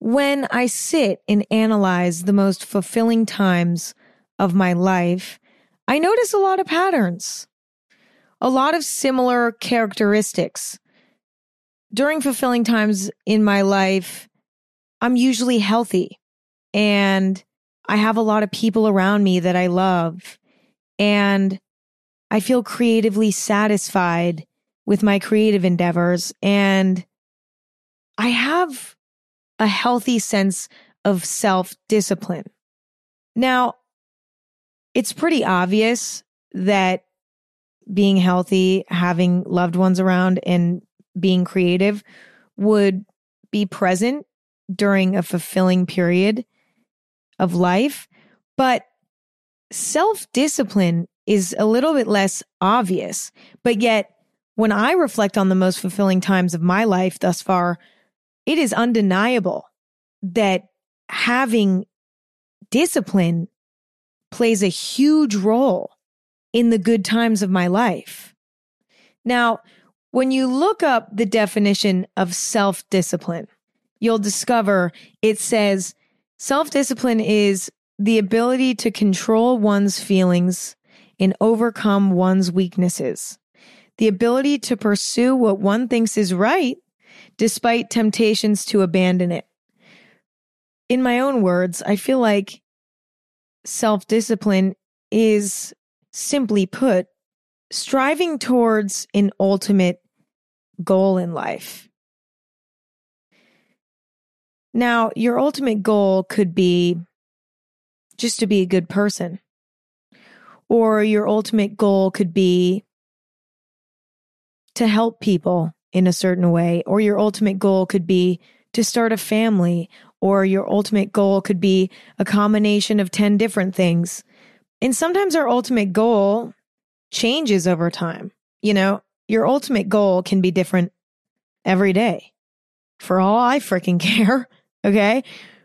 when I sit and analyze the most fulfilling times of my life, I notice a lot of patterns, a lot of similar characteristics. During fulfilling times in my life, I'm usually healthy and I have a lot of people around me that I love, and I feel creatively satisfied with my creative endeavors, and I have a healthy sense of self-discipline. Now, it's pretty obvious that being healthy, having loved ones around, and being creative would be present during a fulfilling period of life, but self-discipline is a little bit less obvious. But yet, when I reflect on the most fulfilling times of my life thus far, it is undeniable that having discipline plays a huge role in the good times of my life. Now, when you look up the definition of self-discipline, you'll discover it says self-discipline is the ability to control one's feelings and overcome one's weaknesses. The ability to pursue what one thinks is right despite temptations to abandon it. In my own words, I feel like self-discipline is, simply put, striving towards an ultimate goal in life. Now, your ultimate goal could be just to be a good person. Or your ultimate goal could be to help people in a certain way. Or your ultimate goal could be to start a family. Or your ultimate goal could be a combination of 10 different things. And sometimes our ultimate goal changes over time. You know, your ultimate goal can be different every day. For all I freaking care. Okay?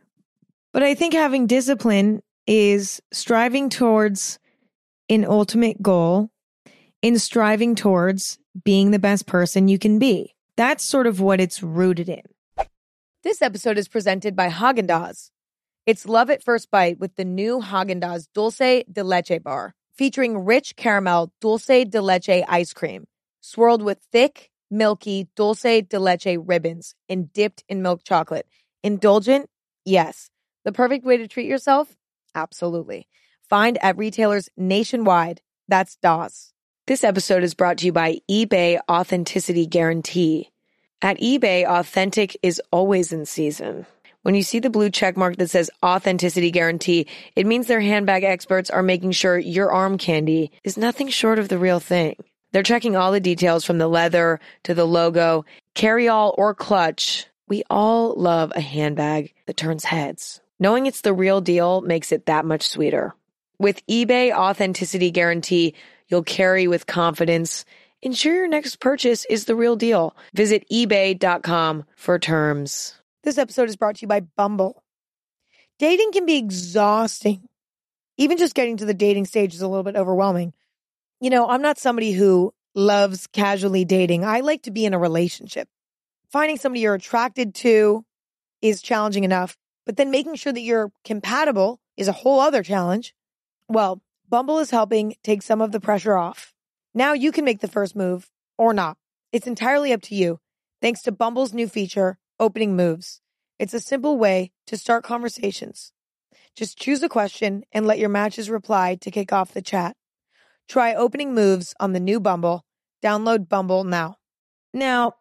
But I think having discipline is striving towards an ultimate goal in striving towards being the best person you can be. That's sort of what it's rooted in. This episode is presented by Haagen-Dazs. It's love at first bite with the new Haagen-Dazs Dulce de Leche bar, featuring rich caramel dulce de leche ice cream, swirled with thick, milky dulce de leche ribbons and dipped in milk chocolate. Indulgent? Yes. The perfect way to treat yourself? Absolutely. Find at retailers nationwide. That's DAS. This episode is brought to you by eBay Authenticity Guarantee. At eBay, authentic is always in season. When you see the blue check mark that says Authenticity Guarantee, it means their handbag experts are making sure your arm candy is nothing short of the real thing. They're checking all the details from the leather to the logo, carry-all or clutch. We all love a handbag that turns heads. Knowing it's the real deal makes it that much sweeter. With eBay Authenticity Guarantee, you'll carry with confidence. Ensure your next purchase is the real deal. Visit ebay.com for terms. This episode is brought to you by Bumble. Dating can be exhausting. Even just getting to the dating stage is a little bit overwhelming. You know, I'm not somebody who loves casually dating. I like to be in a relationship. Finding somebody you're attracted to is challenging enough, but then making sure that you're compatible is a whole other challenge. Well, Bumble is helping take some of the pressure off. Now you can make the first move or not. It's entirely up to you. Thanks to Bumble's new feature, Opening Moves. It's a simple way to start conversations. Just choose a question and let your matches reply to kick off the chat. Try Opening Moves on the new Bumble. Download Bumble now. Now,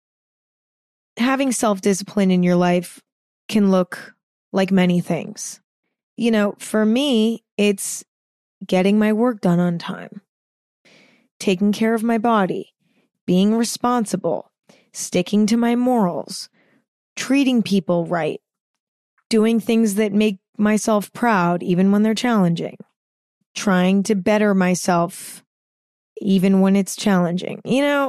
having self-discipline in your life can look like many things. You know, for me, it's getting my work done on time, taking care of my body, being responsible, sticking to my morals, treating people right, doing things that make myself proud even when they're challenging, trying to better myself even when it's challenging. You know,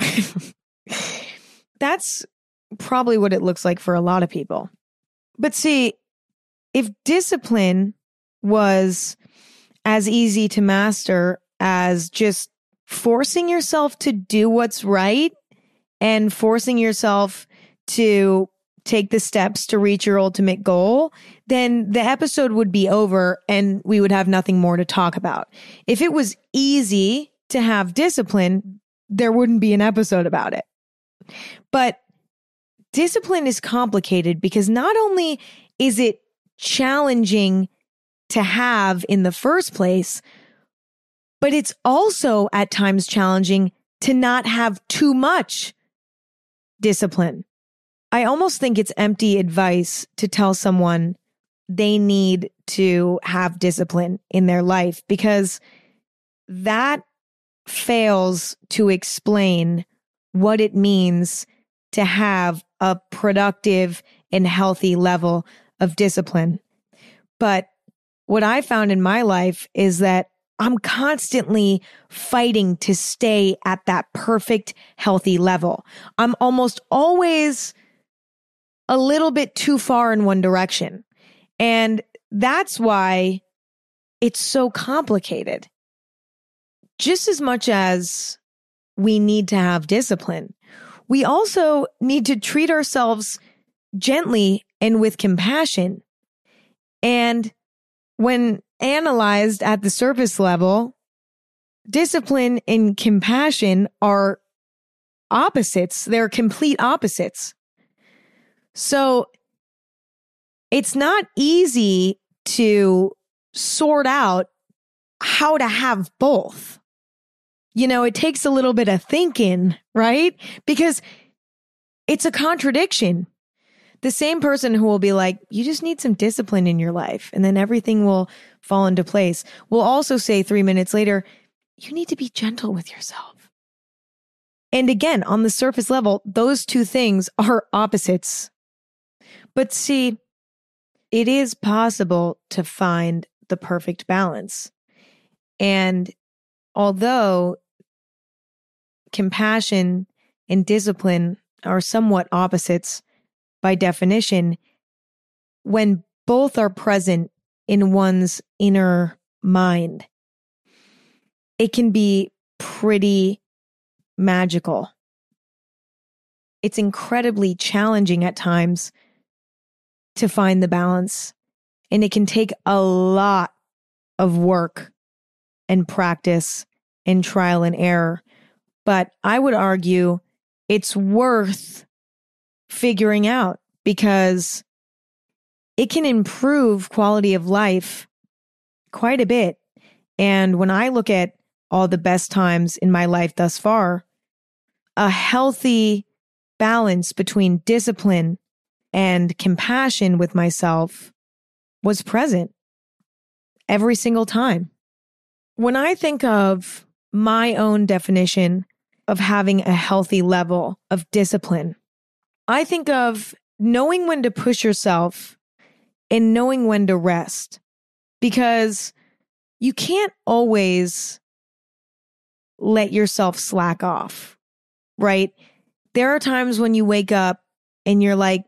that's probably what it looks like for a lot of people. But see, if discipline was as easy to master as just forcing yourself to do what's right and forcing yourself to take the steps to reach your ultimate goal, then the episode would be over and we would have nothing more to talk about. If it was easy to have discipline, there wouldn't be an episode about it. But discipline is complicated because not only is it challenging to have in the first place, but it's also at times challenging to not have too much discipline. I almost think it's empty advice to tell someone they need to have discipline in their life because that fails to explain what it means to have a productive and healthy level of discipline. But what I found in my life is that I'm constantly fighting to stay at that perfect, healthy level. I'm almost always a little bit too far in one direction. And that's why it's so complicated. Just as much as we need to have discipline, we also need to treat ourselves gently and with compassion. And when analyzed at the surface level, discipline and compassion are opposites. They're complete opposites. So it's not easy to sort out how to have both. You know, it takes a little bit of thinking, right? Because it's a contradiction. The same person who will be like, you just need some discipline in your life and then everything will fall into place, will also say 3 minutes later, you need to be gentle with yourself. And again, on the surface level, those two things are opposites. But see, it is possible to find the perfect balance. And although compassion and discipline are somewhat opposites by definition, when both are present in one's inner mind, it can be pretty magical. It's incredibly challenging at times to find the balance, and it can take a lot of work and practice and trial and error. But I would argue it's worth figuring out because it can improve quality of life quite a bit. And when I look at all the best times in my life thus far, a healthy balance between discipline and compassion with myself was present every single time. When I think of my own definition of having a healthy level of discipline, I think of knowing when to push yourself and knowing when to rest, because you can't always let yourself slack off, right? There are times when you wake up and you're like,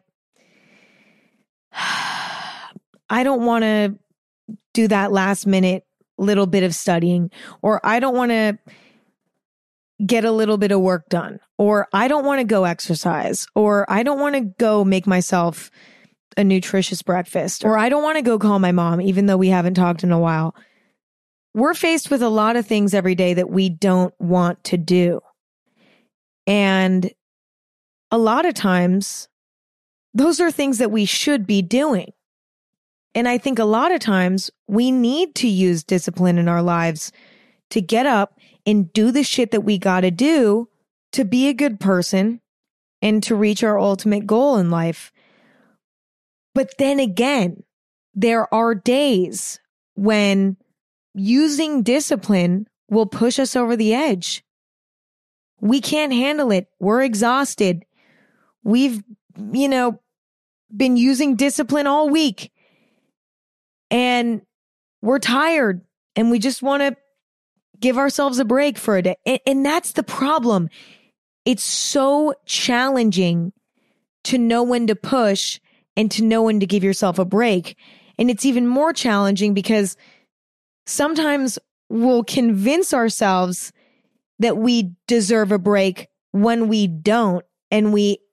I don't want to do that last minute little bit of studying, or I don't want to get a little bit of work done, or I don't want to go exercise, or I don't want to go make myself a nutritious breakfast, or I don't want to go call my mom, even though we haven't talked in a while. We're faced with a lot of things every day that we don't want to do. And a lot of times, those are things that we should be doing. And I think a lot of times we need to use discipline in our lives to get up and do the shit that we got to do to be a good person and to reach our ultimate goal in life. But then again, there are days when using discipline will push us over the edge. We can't handle it. We're exhausted. We've, been using discipline all week. And we're tired and we just want to give ourselves a break for a day. And that's the problem. It's so challenging to know when to push and to know when to give yourself a break. And it's even more challenging because sometimes we'll convince ourselves that we deserve a break when we don't. And we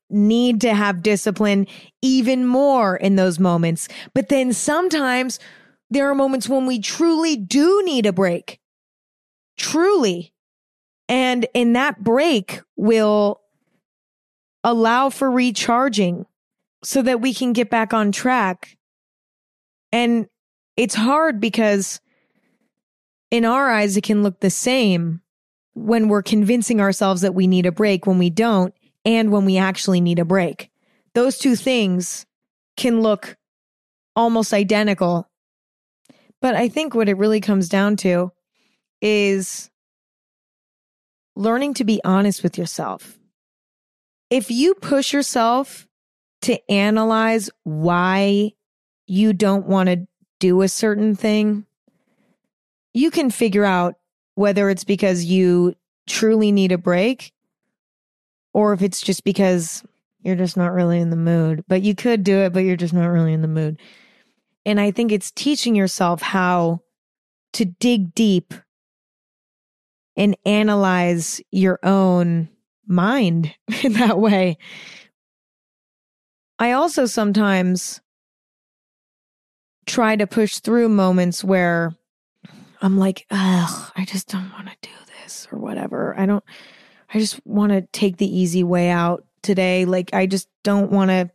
need to have discipline even more in those moments. But then sometimes there are moments when we truly do need a break. Truly. And in that break will allow for recharging so that we can get back on track. And it's hard because in our eyes, it can look the same when we're convincing ourselves that we need a break when we don't, and when we actually need a break. Those two things can look almost identical. But I think what it really comes down to is learning to be honest with yourself. If you push yourself to analyze why you don't want to do a certain thing, you can figure out whether it's because you truly need a break or if it's just because you're just not really in the mood. But you could do it, but you're just not really in the mood. And I think it's teaching yourself how to dig deep and analyze your own mind in that way. I also sometimes try to push through moments where I'm like, ugh, I just don't want to do this or whatever. I just want to take the easy way out today. Like, I just don't want to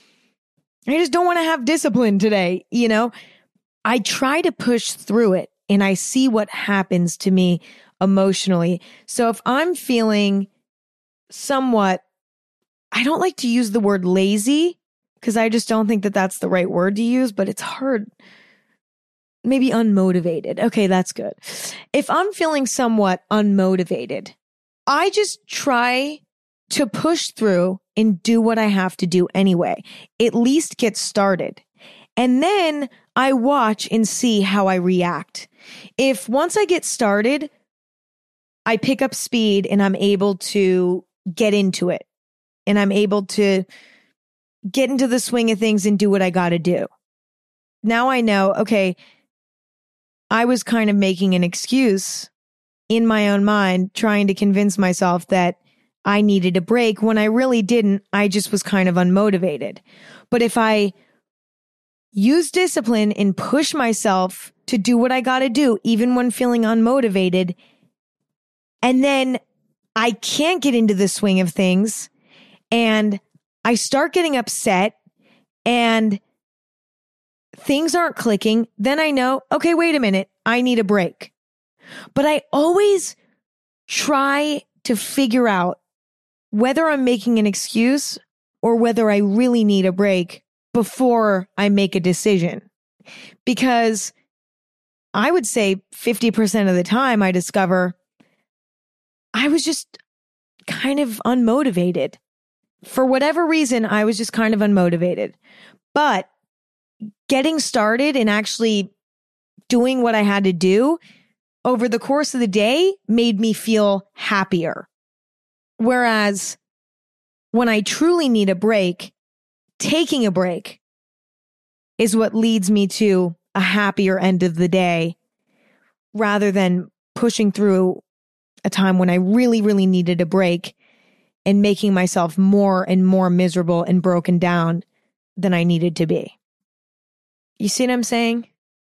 have discipline today. You know, I try to push through it and I see what happens to me emotionally. So if I'm feeling somewhat, I don't like to use the word lazy because I just don't think that that's the right word to use, but it's hard. Maybe unmotivated. Okay, that's good. If I'm feeling somewhat unmotivated, I just try to push through and do what I have to do anyway. At least get started. And then I watch and see how I react. If once I get started, I pick up speed and I'm able to get into it. And I'm able to get into the swing of things and do what I got to do. Now I know, okay, I was kind of making an excuse in my own mind, trying to convince myself that I needed a break when I really didn't. I just was kind of unmotivated. But if I use discipline and push myself to do what I got to do, even when feeling unmotivated, and then I can't get into the swing of things and I start getting upset and things aren't clicking, then I know, okay, wait a minute, I need a break. But I always try to figure out whether I'm making an excuse or whether I really need a break before I make a decision. Because I would say 50% of the time I discover I was just kind of unmotivated. For whatever reason, I was just kind of unmotivated. But getting started and actually doing what I had to do over the course of the day made me feel happier. Whereas when I truly need a break, taking a break is what leads me to a happier end of the day rather than pushing through a time when I really, really needed a break and making myself more and more miserable and broken down than I needed to be. You see what I'm saying?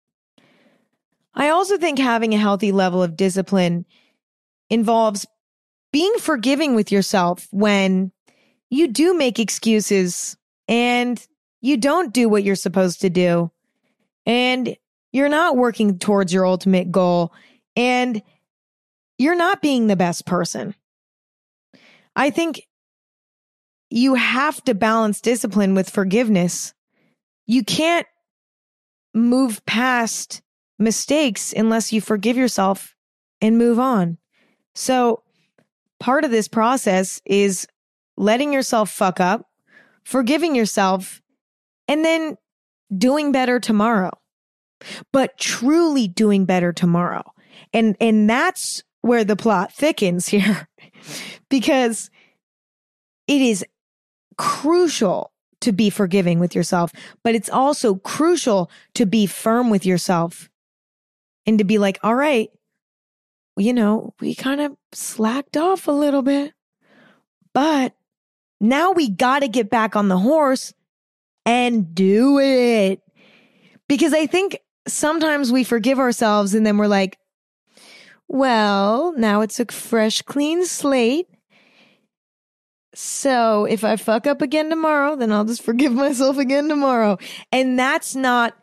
I also think having a healthy level of discipline involves being forgiving with yourself when you do make excuses and you don't do what you're supposed to do and you're not working towards your ultimate goal and you're not being the best person. I think you have to balance discipline with forgiveness. You can't move past mistakes unless you forgive yourself and move on. So part of this process is letting yourself fuck up, forgiving yourself, and then doing better tomorrow. But truly doing better tomorrow. And that's where the plot thickens here. Because it is crucial to be forgiving with yourself, but it's also crucial to be firm with yourself and to be like, all right, you know, we kind of slacked off a little bit, but Now we got to get back on the horse and do it. Because I think sometimes we forgive ourselves and then we're like, well, now it's a fresh, clean slate. So if I fuck up again tomorrow, then I'll just forgive myself again tomorrow. And that's not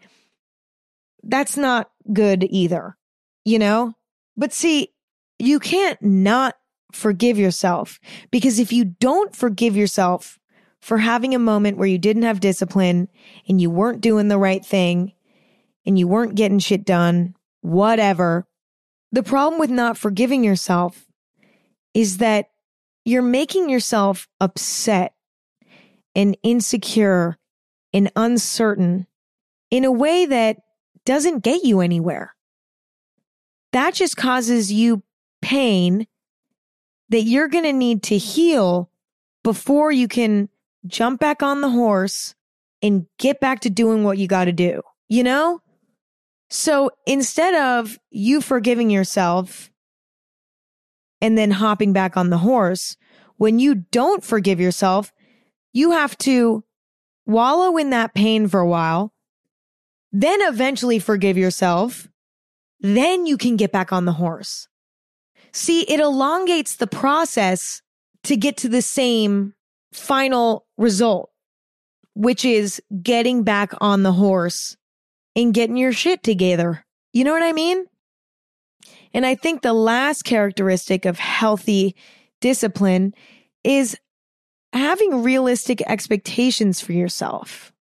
good either, you know? But see, you can't not forgive yourself, because if you don't forgive yourself for having a moment where you didn't have discipline and you weren't doing the right thing and you weren't getting shit done, whatever, the problem with not forgiving yourself is that you're making yourself upset and insecure and uncertain in a way that doesn't get you anywhere. That just causes you pain that you're going to need to heal before you can jump back on the horse and get back to doing what you got to do, you know? So instead of you forgiving yourself and then hopping back on the horse, when you don't forgive yourself, you have to wallow in that pain for a while, then eventually forgive yourself, then you can get back on the horse. See, it elongates the process to get to the same final result, which is getting back on the horse and getting your shit together. You know what I mean? And I think the last characteristic of healthy discipline is having realistic expectations for yourself.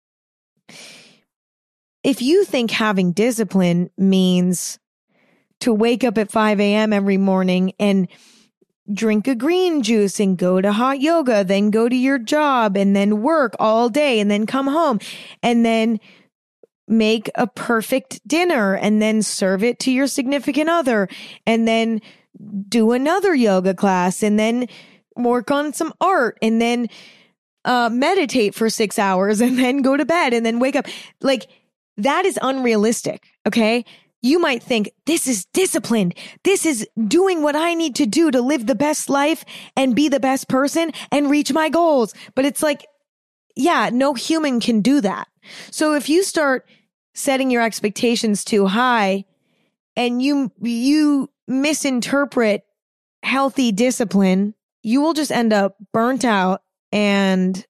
If you think having discipline means to wake up at 5 a.m. every morning and drink a green juice and go to hot yoga, then go to your job and then work all day and then come home and then make a perfect dinner and then serve it to your significant other and then do another yoga class and then work on some art and then meditate for 6 hours and then go to bed and then wake up. Like, that is unrealistic, okay? You might think, this is disciplined. This is doing what I need to do to live the best life and be the best person and reach my goals. But it's like, yeah, no human can do that. So if you start setting your expectations too high and you misinterpret healthy discipline, you will just end up burnt out and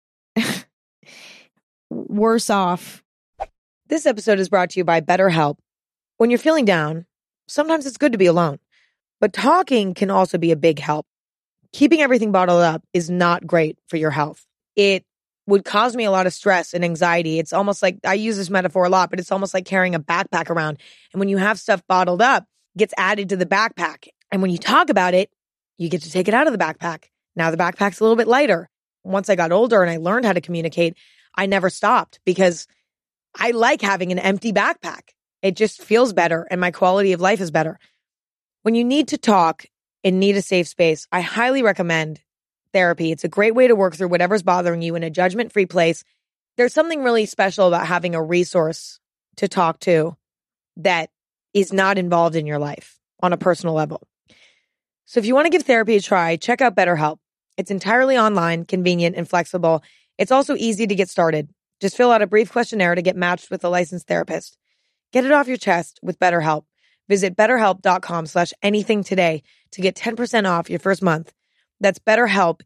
worse off. This episode is brought to you by BetterHelp. When you're feeling down, sometimes it's good to be alone, but talking can also be a big help. Keeping everything bottled up is not great for your health. It would cause me a lot of stress and anxiety. It's almost like, I use this metaphor a lot, but it's almost like carrying a backpack around. And when you have stuff bottled up, it gets added to the backpack. And when you talk about it, you get to take it out of the backpack. Now the backpack's a little bit lighter. Once I got older and I learned how to communicate, I never stopped because I like having an empty backpack. It just feels better and my quality of life is better. When you need to talk and need a safe space, I highly recommend therapy. It's a great way to work through whatever's bothering you in a judgment-free place. There's something really special about having a resource to talk to that is not involved in your life on a personal level. So if you want to give therapy a try, check out BetterHelp. It's entirely online, convenient, and flexible. It's also easy to get started. Just fill out a brief questionnaire to get matched with a licensed therapist. Get it off your chest with BetterHelp. Visit betterhelp.com/anything today to get 10% off your first month. That's BetterHelp,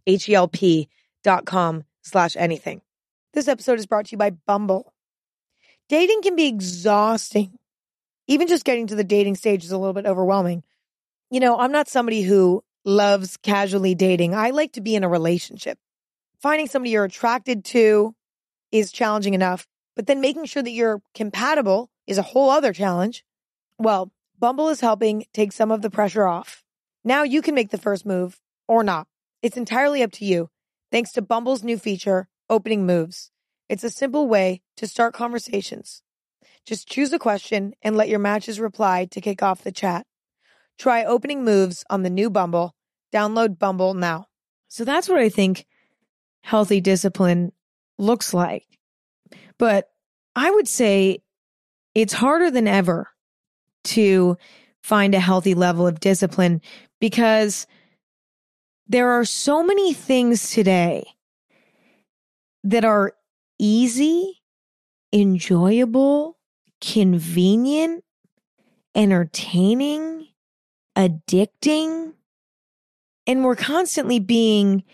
HELP.com/anything. This episode is brought to you by Bumble. Dating can be exhausting. Even just getting to the dating stage is a little bit overwhelming. You know, I'm not somebody who loves casually dating. I like to be in a relationship. Finding somebody you're attracted to is challenging enough, but then making sure that you're compatible is a whole other challenge. Well, Bumble is helping take some of the pressure off. Now you can make the first move or not. It's entirely up to you. Thanks to Bumble's new feature, Opening Moves. It's a simple way to start conversations. Just choose a question and let your matches reply to kick off the chat. Try Opening Moves on the new Bumble. Download Bumble now. So that's what I think healthy discipline looks like. But I would say it's harder than ever to find a healthy level of discipline because There are so many things today that are easy, enjoyable, convenient, entertaining, addicting, and we're constantly being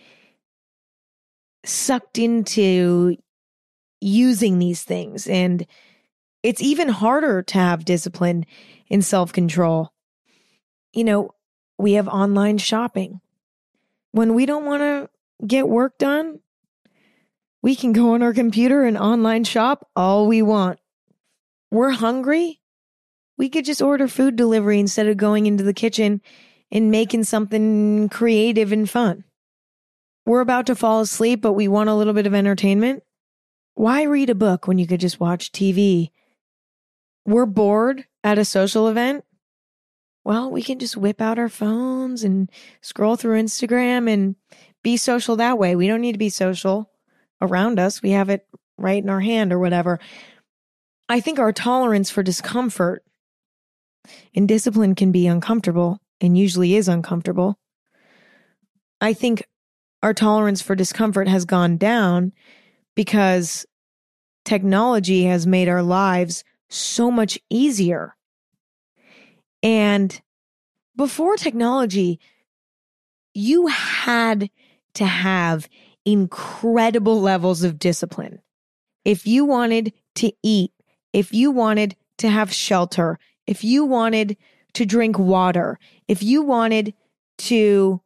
sucked into using these things. And it's even harder to have discipline and self-control. You know, we have online shopping. When we don't want to get work done, we can go on our computer and online shop all we want. We're hungry. We could just order food delivery instead of going into the kitchen and making something creative and fun. We're about to fall asleep, but we want a little bit of entertainment. Why read a book when you could just watch TV? We're bored at a social event. Well, we can just whip out our phones and scroll through Instagram and be social that way. We don't need to be social around us. We have it right in our hand or whatever. I think our tolerance for discomfort and discipline can be uncomfortable and usually is uncomfortable. I think our tolerance for discomfort has gone down because technology has made our lives so much easier. And before technology, you had to have incredible levels of discipline. If you wanted to eat, if you wanted to have shelter, if you wanted to drink water, if you wanted to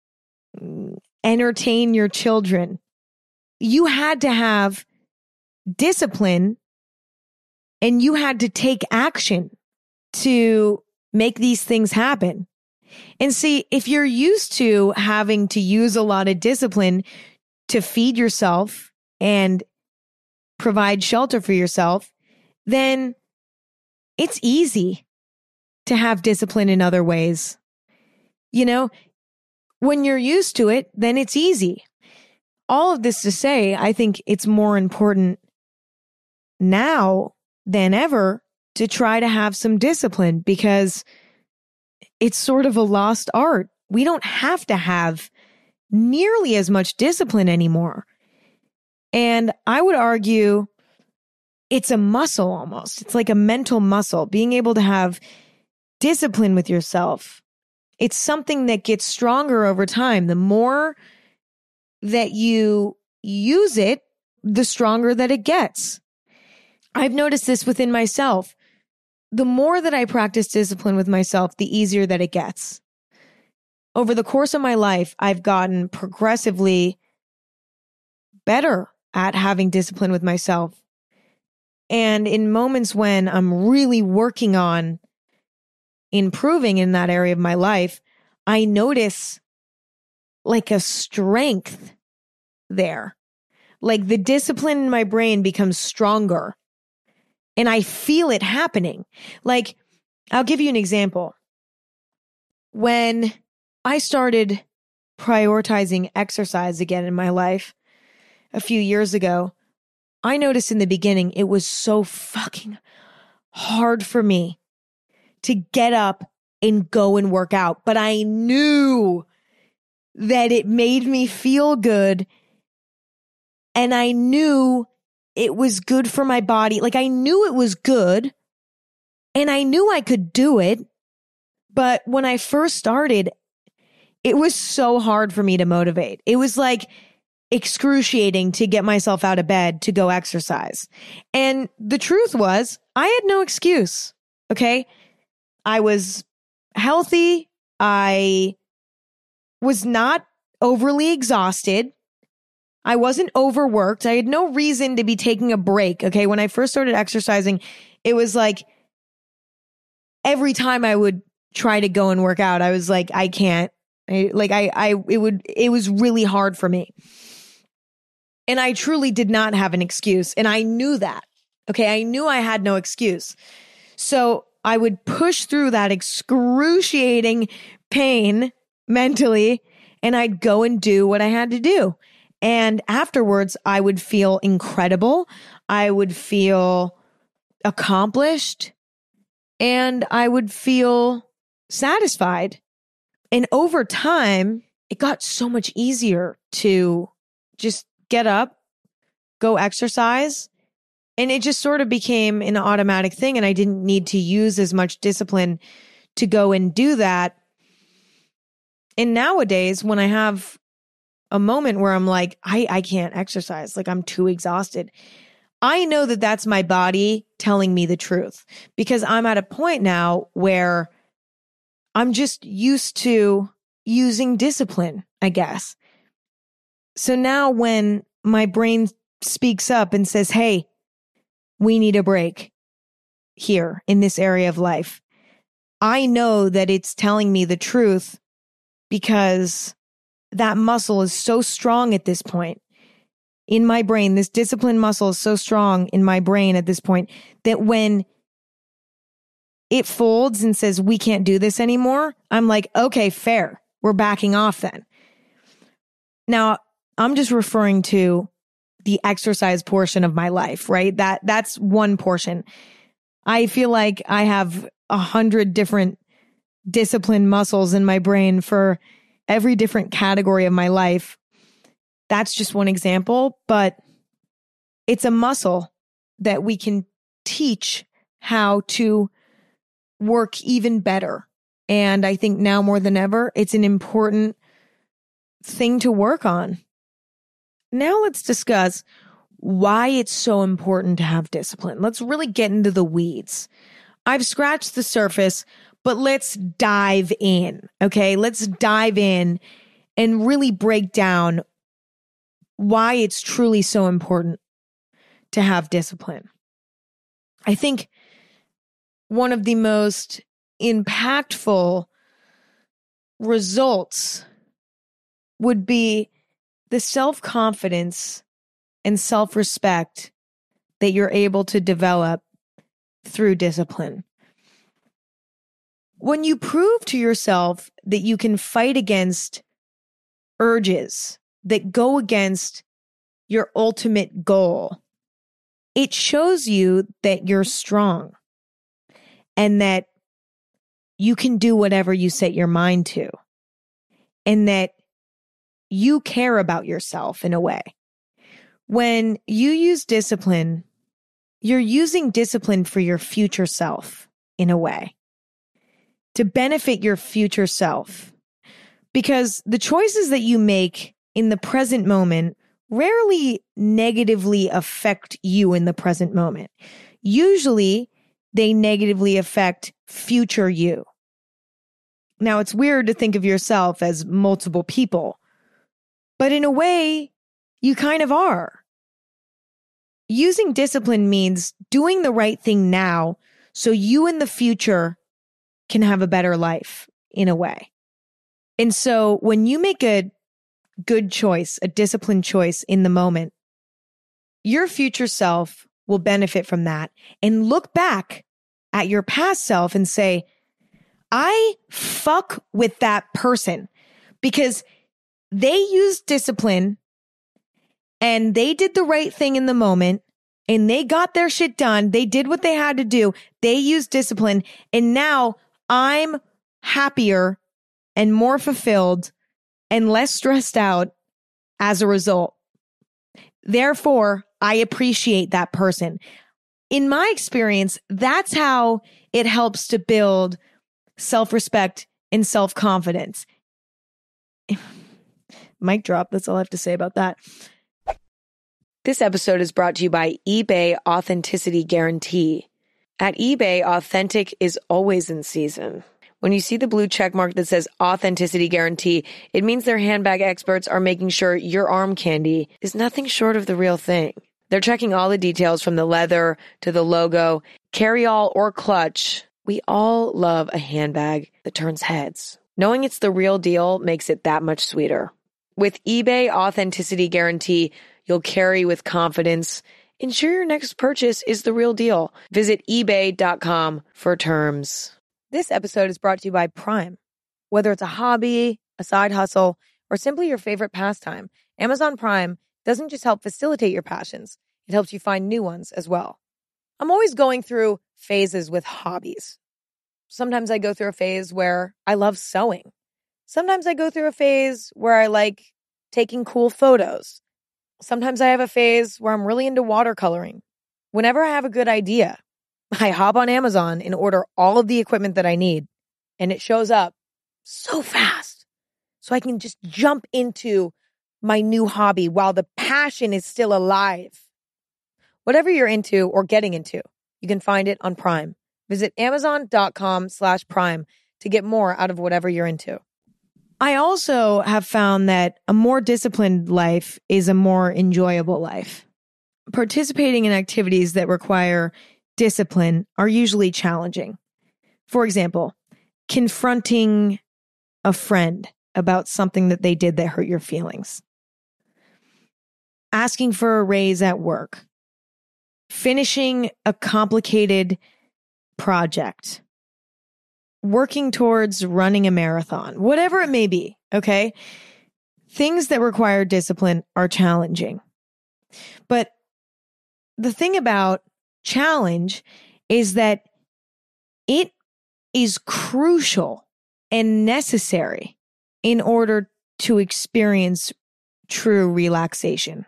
entertain your children, you had to have discipline and you had to take action to make these things happen. And see, if you're used to having to use a lot of discipline to feed yourself and provide shelter for yourself, then it's easy to have discipline in other ways. You know, when you're used to it, then it's easy. All of this to say, I think it's more important now than ever to try to have some discipline because it's sort of a lost art. We don't have to have nearly as much discipline anymore. And I would argue it's a muscle almost. It's like a mental muscle, being able to have discipline with yourself. It's something that gets stronger over time. The more that you use it, the stronger that it gets. I've noticed this within myself. The more that I practice discipline with myself, the easier that it gets. Over the course of my life, I've gotten progressively better at having discipline with myself. And in moments when I'm really working on improving in that area of my life, I notice like a strength there. Like the discipline in my brain becomes stronger. And I feel it happening. Like, I'll give you an example. When I started prioritizing exercise again in my life a few years ago, I noticed in the beginning it was so fucking hard for me to get up and go and work out. But I knew that it made me feel good. And I knew it was good for my body. Like I knew it was good and I knew I could do it. But when I first started, it was so hard for me to motivate. It was like excruciating to get myself out of bed to go exercise. And the truth was, I had no excuse. Okay. I was healthy. I was not overly exhausted. I wasn't overworked. I had no reason to be taking a break. Okay. When I first started exercising, it was like every time I would try to go and work out, I was like, I can't. It was really hard for me. And I truly did not have an excuse. And I knew that. Okay. I knew I had no excuse. So I would push through that excruciating pain mentally, and I'd go and do what I had to do. And afterwards, I would feel incredible. I would feel accomplished, and I would feel satisfied. And over time, it got so much easier to just get up, go exercise. And it just sort of became an automatic thing. And I didn't need to use as much discipline to go and do that. And nowadays, when I have a moment where I'm like, I can't exercise, like I'm too exhausted, I know that that's my body telling me the truth, because I'm at a point now where I'm just used to using discipline, I guess. So now when my brain speaks up and says, hey, we need a break here in this area of life, I know that it's telling me the truth, because that muscle is so strong at this point in my brain. This discipline muscle is so strong in my brain at this point that when it folds and says, we can't do this anymore, I'm like, okay, fair. We're backing off then. Now, I'm just referring to the exercise portion of my life, right? That's one portion. I feel like I have 100 different discipline muscles in my brain for every different category of my life. That's just one example, but it's a muscle that we can teach how to work even better. And I think now more than ever, it's an important thing to work on. Now let's discuss why it's so important to have discipline. Let's really get into the weeds. I've scratched the surface, but let's dive in, okay? Let's dive in and really break down why it's truly so important to have discipline. I think one of the most impactful results would be the self-confidence and self-respect that you're able to develop through discipline. When you prove to yourself that you can fight against urges that go against your ultimate goal, it shows you that you're strong and that you can do whatever you set your mind to, and that you care about yourself in a way. When you use discipline, you're using discipline for your future self in a way, to benefit your future self. Because the choices that you make in the present moment rarely negatively affect you in the present moment. Usually, they negatively affect future you. Now, it's weird to think of yourself as multiple people, but in a way, you kind of are. Using discipline means doing the right thing now so you in the future can have a better life in a way. And so when you make a good choice, a disciplined choice in the moment, your future self will benefit from that and look back at your past self and say, I fuck with that person because they used discipline and they did the right thing in the moment and they got their shit done. They did what they had to do. They used discipline. And now I'm happier and more fulfilled and less stressed out as a result. Therefore, I appreciate that person. In my experience, that's how it helps to build self-respect and self-confidence. Mic drop. That's all I have to say about that. This episode is brought to you by eBay Authenticity Guarantee. At eBay, authentic is always in season. When you see the blue check mark that says Authenticity Guarantee, it means their handbag experts are making sure your arm candy is nothing short of the real thing. They're checking all the details from the leather to the logo, carry-all or clutch. We all love a handbag that turns heads. Knowing it's the real deal makes it that much sweeter. With eBay Authenticity Guarantee, you'll carry with confidence. Ensure your next purchase is the real deal. Visit ebay.com for terms. This episode is brought to you by Prime. Whether it's a hobby, a side hustle, or simply your favorite pastime, Amazon Prime doesn't just help facilitate your passions, it helps you find new ones as well. I'm always going through phases with hobbies. Sometimes I go through a phase where I love sewing. Sometimes I go through a phase where I like taking cool photos. Sometimes I have a phase where I'm really into watercoloring. Whenever I have a good idea, I hop on Amazon and order all of the equipment that I need, and it shows up so fast. So I can just jump into my new hobby while the passion is still alive. Whatever you're into or getting into, you can find it on Prime. Visit Amazon.com/Prime to get more out of whatever you're into. I also have found that a more disciplined life is a more enjoyable life. Participating in activities that require discipline are usually challenging. For example, confronting a friend about something that they did that hurt your feelings. Asking for a raise at work. Finishing a complicated project. Working towards running a marathon, whatever it may be, okay? Things that require discipline are challenging. But the thing about challenge is that it is crucial and necessary in order to experience true relaxation.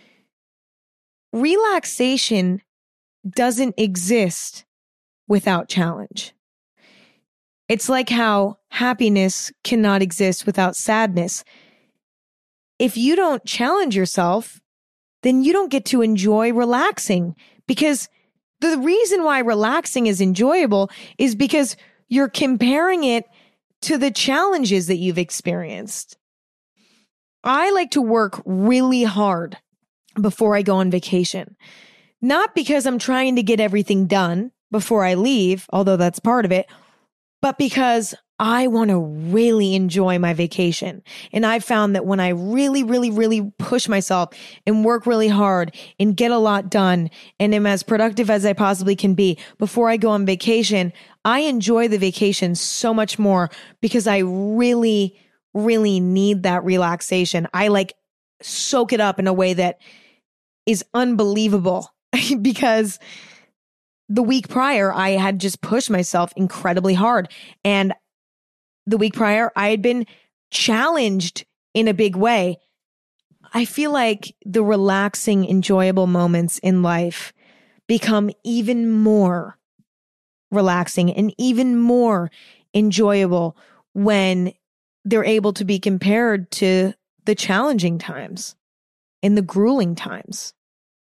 Relaxation doesn't exist without challenge. It's like how happiness cannot exist without sadness. If you don't challenge yourself, then you don't get to enjoy relaxing, because the reason why relaxing is enjoyable is because you're comparing it to the challenges that you've experienced. I like to work really hard before I go on vacation, not because I'm trying to get everything done before I leave, although that's part of it, but because I want to really enjoy my vacation. And I've found that when I really, really, really push myself and work really hard and get a lot done and am as productive as I possibly can be before I go on vacation, I enjoy the vacation so much more because I really, really need that relaxation. I like soak it up in a way that is unbelievable because the week prior, I had just pushed myself incredibly hard. And the week prior, I had been challenged in a big way. I feel like the relaxing, enjoyable moments in life become even more relaxing and even more enjoyable when they're able to be compared to the challenging times and the grueling times.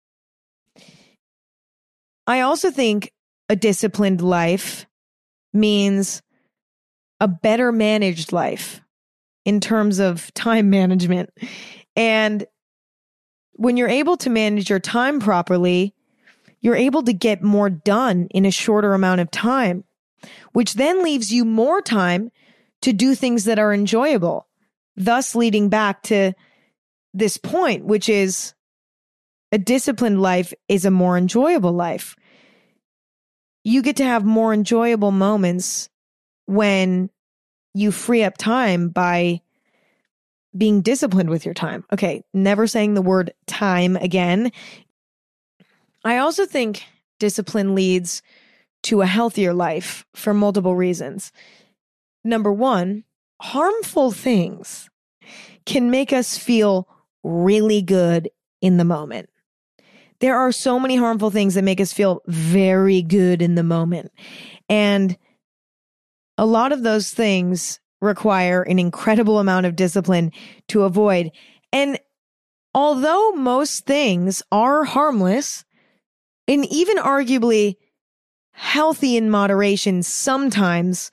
I also think a disciplined life means a better managed life in terms of time management. And when you're able to manage your time properly, you're able to get more done in a shorter amount of time, which then leaves you more time to do things that are enjoyable, thus leading back to this point, which is a disciplined life is a more enjoyable life. You get to have more enjoyable moments when you free up time by being disciplined with your time. Okay, never saying the word time again. I also think discipline leads to a healthier life for multiple reasons. Number one, harmful things can make us feel really good in the moment. There are so many harmful things that make us feel very good in the moment. And a lot of those things require an incredible amount of discipline to avoid. And although most things are harmless and even arguably healthy in moderation sometimes,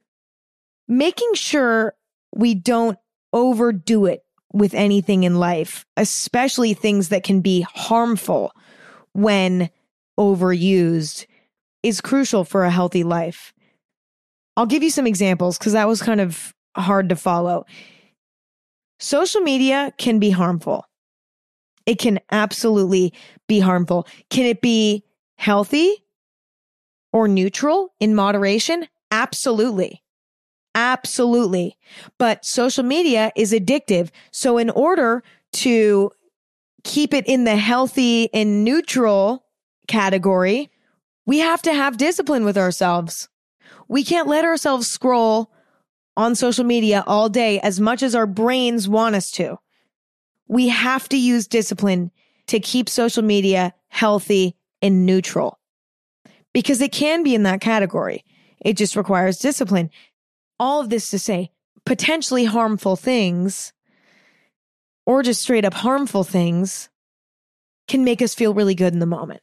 making sure we don't overdo it with anything in life, especially things that can be harmful when overused, is crucial for a healthy life. I'll give you some examples because that was kind of hard to follow. Social media can be harmful. It can absolutely be harmful. Can it be healthy or neutral in moderation? Absolutely. Absolutely. But social media is addictive. So in order to keep it in the healthy and neutral category, we have to have discipline with ourselves. We can't let ourselves scroll on social media all day as much as our brains want us to. We have to use discipline to keep social media healthy and neutral because it can be in that category. It just requires discipline. All of this to say, potentially harmful things or just straight up harmful things can make us feel really good in the moment.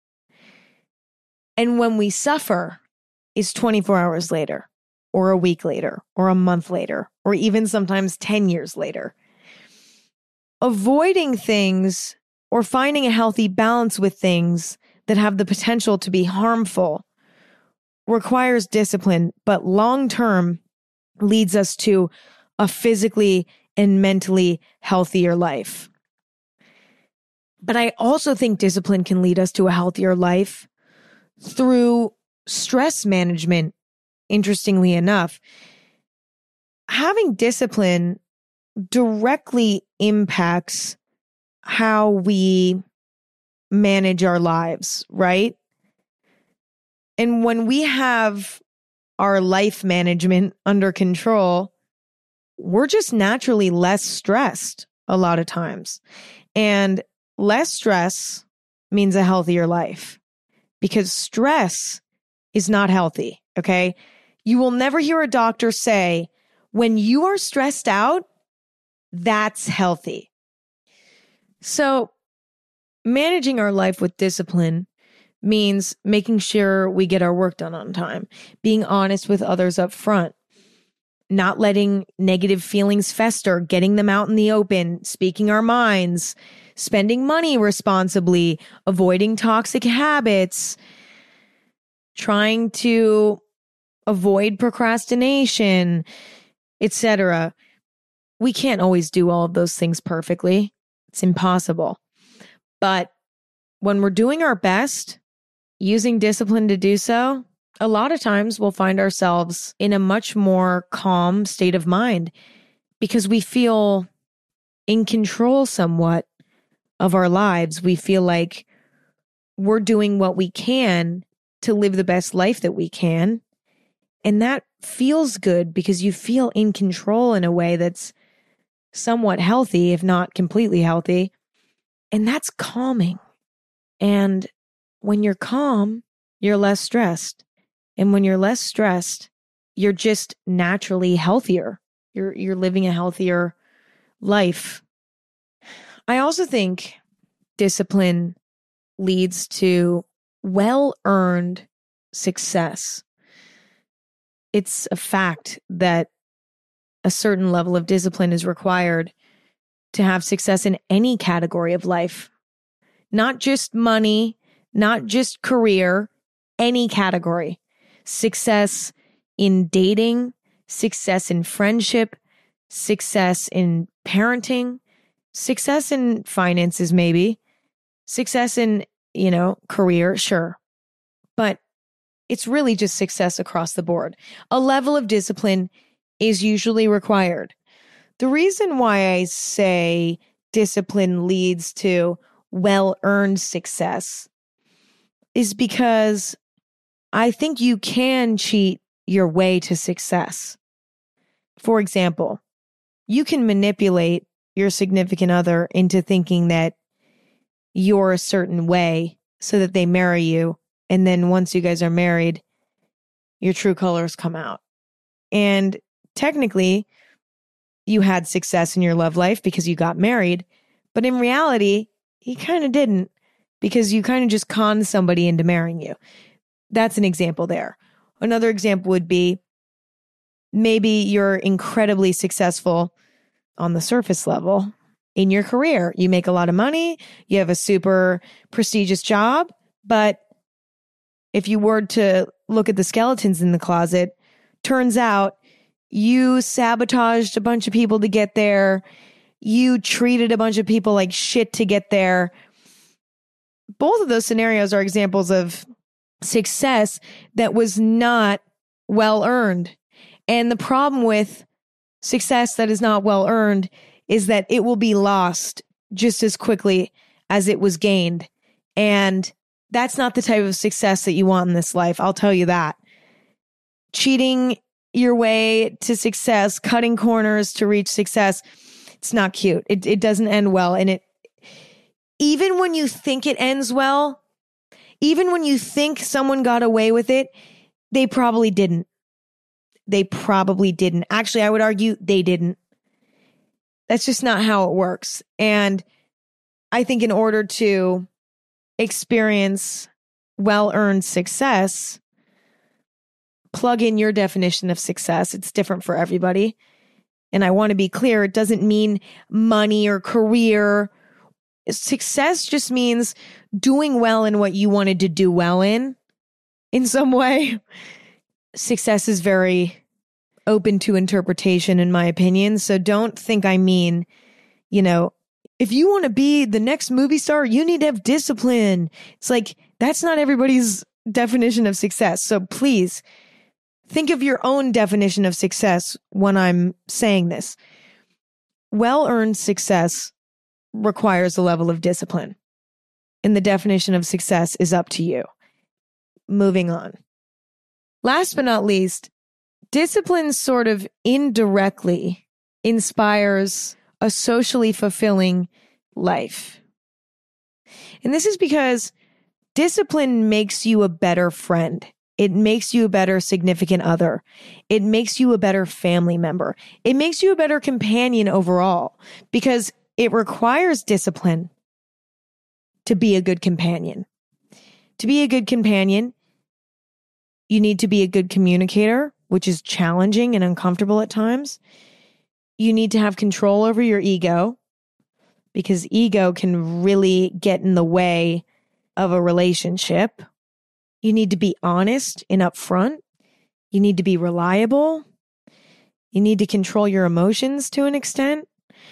And when we suffer is 24 hours later, or a week later, or a month later, or even sometimes 10 years later. Avoiding things or finding a healthy balance with things that have the potential to be harmful requires discipline, but long-term leads us to a physically and mentally healthier life. But I also think discipline can lead us to a healthier life through stress management. Interestingly enough, having discipline directly impacts how we manage our lives, right? And when we have our life management under control, we're just naturally less stressed a lot of times. And less stress means a healthier life because stress is not healthy, okay? You will never hear a doctor say, when you are stressed out, that's healthy. So managing our life with discipline means making sure we get our work done on time, being honest with others up front, not letting negative feelings fester, getting them out in the open, speaking our minds, spending money responsibly, avoiding toxic habits, trying to avoid procrastination, etc. We can't always do all of those things perfectly. It's impossible. But when we're doing our best, using discipline to do so, a lot of times we'll find ourselves in a much more calm state of mind because we feel in control somewhat of our lives. We feel like we're doing what we can to live the best life that we can. And that feels good because you feel in control in a way that's somewhat healthy, if not completely healthy. And that's calming. And when you're calm, you're less stressed. And when you're less stressed, you're just naturally healthier. You're living a healthier life. I also think discipline leads to well-earned success. It's a fact that a certain level of discipline is required to have success in any category of life. Not just money, not just career, any category. Success in dating, success in friendship, success in parenting, success in finances maybe, success in, career, sure. But it's really just success across the board. A level of discipline is usually required. The reason why I say discipline leads to well-earned success is because I think you can cheat your way to success. For example, you can manipulate your significant other into thinking that you're a certain way so that they marry you. And then once you guys are married, your true colors come out. And technically, you had success in your love life because you got married. But in reality, you kind of didn't because you kind of just conned somebody into marrying you. That's an example there. Another example would be maybe you're incredibly successful on the surface level in your career. You make a lot of money. You have a super prestigious job. But if you were to look at the skeletons in the closet, turns out you sabotaged a bunch of people to get there. You treated a bunch of people like shit to get there. Both of those scenarios are examples of success that was not well earned. And the problem with success that is not well earned is that it will be lost just as quickly as it was gained. And that's not the type of success that you want in this life. I'll tell you that. Cheating your way to success, cutting corners to reach success. It's not cute. It doesn't end well. And even when you think it ends well, even when you think someone got away with it, they probably didn't. They probably didn't. Actually, I would argue they didn't. That's just not how it works. And I think in order to experience well-earned success, plug in your definition of success. It's different for everybody. And I want to be clear, it doesn't mean money or career. Success just means doing well in what you wanted to do well in some way. Success is very open to interpretation, in my opinion. So don't think I mean, if you want to be the next movie star, you need to have discipline. It's like, that's not everybody's definition of success. So please think of your own definition of success when I'm saying this. Well-earned success requires a level of discipline. And the definition of success is up to you. Moving on. Last but not least, discipline sort of indirectly inspires a socially fulfilling life. And this is because discipline makes you a better friend. It makes you a better significant other. It makes you a better family member. It makes you a better companion overall because it requires discipline to be a good companion. To be a good companion, you need to be a good communicator, which is challenging and uncomfortable at times. You need to have control over your ego because ego can really get in the way of a relationship. You need to be honest and upfront. You need to be reliable. You need to control your emotions to an extent.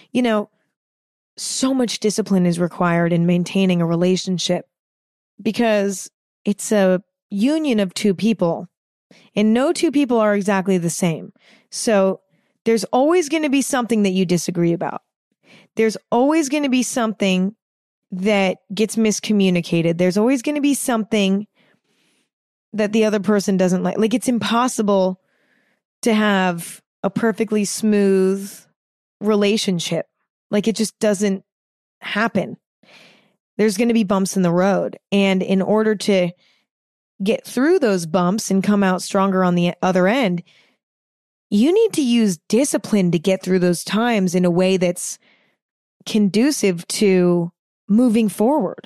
So much discipline is required in maintaining a relationship because it's a union of two people, and no two people are exactly the same. So there's always going to be something that you disagree about. There's always going to be something that gets miscommunicated. There's always going to be something that the other person doesn't like. Like, it's impossible to have a perfectly smooth relationship. Like, it just doesn't happen. There's going to be bumps in the road. And in order to get through those bumps and come out stronger on the other end, you need to use discipline to get through those times in a way that's conducive to moving forward.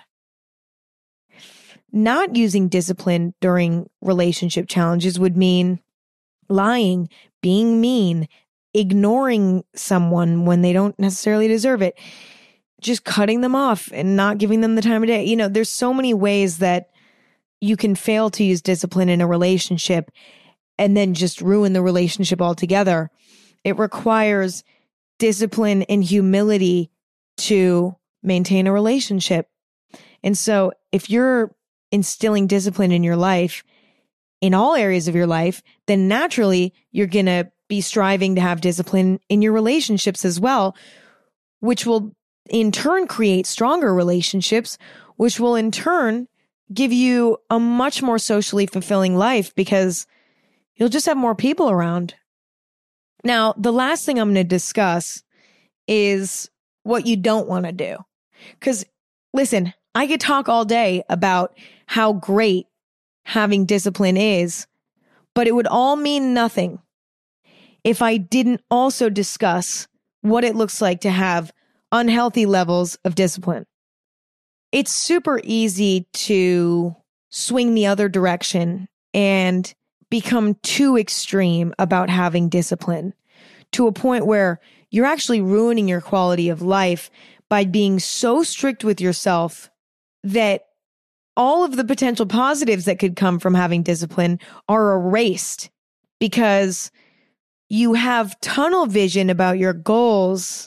Not using discipline during relationship challenges would mean lying, being mean, ignoring someone when they don't necessarily deserve it, just cutting them off and not giving them the time of day. There's so many ways that you can fail to use discipline in a relationship and then just ruin the relationship altogether. It requires discipline and humility to maintain a relationship. And so if you're instilling discipline in your life, in all areas of your life, then naturally you're going to be striving to have discipline in your relationships as well, which will in turn create stronger relationships, which will in turn give you a much more socially fulfilling life because you'll just have more people around. Now, the last thing I'm going to discuss is what you don't want to do. Because listen, I could talk all day about how great having discipline is, but it would all mean nothing if I didn't also discuss what it looks like to have unhealthy levels of discipline. It's super easy to swing the other direction and become too extreme about having discipline to a point where you're actually ruining your quality of life by being so strict with yourself that all of the potential positives that could come from having discipline are erased because you have tunnel vision about your goals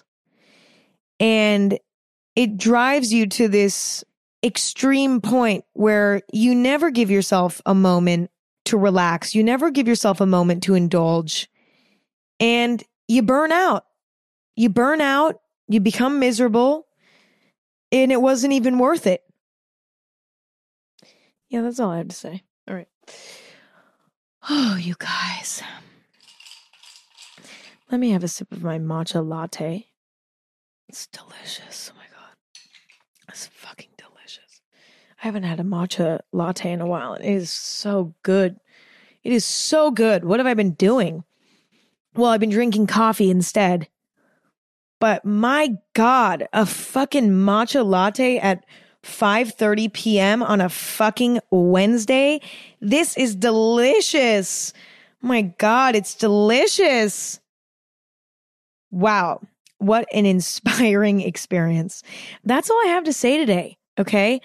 and it drives you to this extreme point where you never give yourself a moment to relax. You never give yourself a moment to indulge. And you burn out. You burn out. You become miserable. And it wasn't even worth it. Yeah, that's all I have to say. All right. Oh, you guys. Let me have a sip of my matcha latte. It's delicious. Oh my God. It's fucking delicious. I haven't had a matcha latte in a while. And it is so good. It is so good. What have I been doing? Well, I've been drinking coffee instead. But my God, a fucking matcha latte at 5:30 p.m. on a fucking Wednesday. This is delicious. My God, it's delicious. Wow. What an inspiring experience. That's all I have to say today. Okay.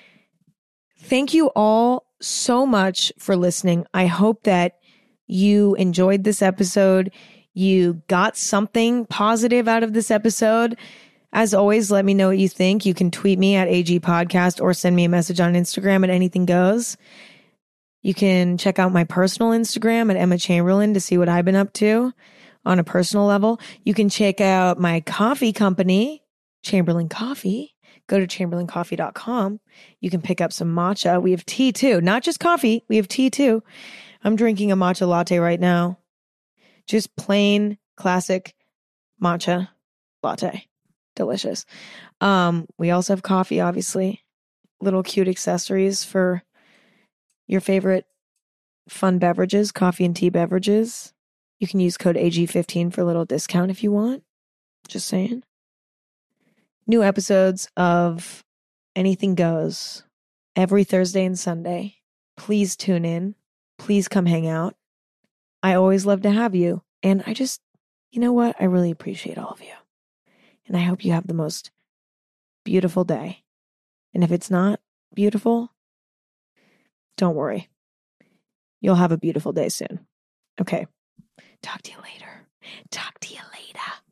Thank you all so much for listening. I hope that you enjoyed this episode. You got something positive out of this episode. As always, let me know what you think. You can tweet me at AG Podcast or send me a message on Instagram at Anything Goes. You can check out my personal Instagram at Emma Chamberlain to see what I've been up to on a personal level. You can check out my coffee company, Chamberlain Coffee. Go to chamberlaincoffee.com. You can pick up some matcha. We have tea too, not just coffee. We have tea too. I'm drinking a matcha latte right now. Just plain classic matcha latte. Delicious. We also have coffee, obviously. Little cute accessories for your favorite fun beverages, coffee and tea beverages. You can use code AG15 for a little discount if you want. Just saying. New episodes of Anything Goes every Thursday and Sunday. Please tune in. Please come hang out. I always love to have you. And I just, you know what? I really appreciate all of you. And I hope you have the most beautiful day. And if it's not beautiful, don't worry. You'll have a beautiful day soon. Okay. Talk to you later. Talk to you later.